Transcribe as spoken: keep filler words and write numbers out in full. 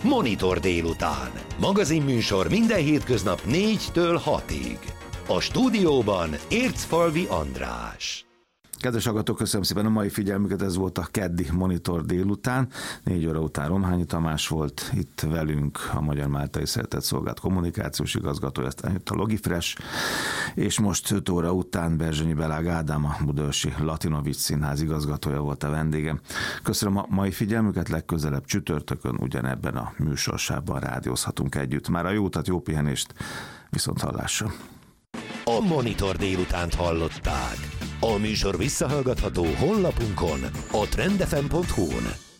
Monitor délután. Magazinműsor minden hétköznap négytől hatig. A stúdióban Ércfalvi András. Kedves hallgatók, köszönöm szépen a mai figyelmüket, ez volt a keddi Monitor délután. Négy óra után Romhányi Tamás volt itt velünk, a Magyar Máltai Szeretett Szolgálat kommunikációs igazgatója, aztán jött a Logifresh, és most öt óra után Berzsenyi Belág Ádám, a Budaörsi Latinovics Színház igazgatója volt a vendégem. Köszönöm a mai figyelmüket, legközelebb csütörtökön ugyanebben a műsorsában rádiózhatunk együtt. Már a jó utat, jó pihenést, viszont hallásra. A Monitor délutánt hallották. A műsor visszahallgatható honlapunkon, a trend f m pont hu-n.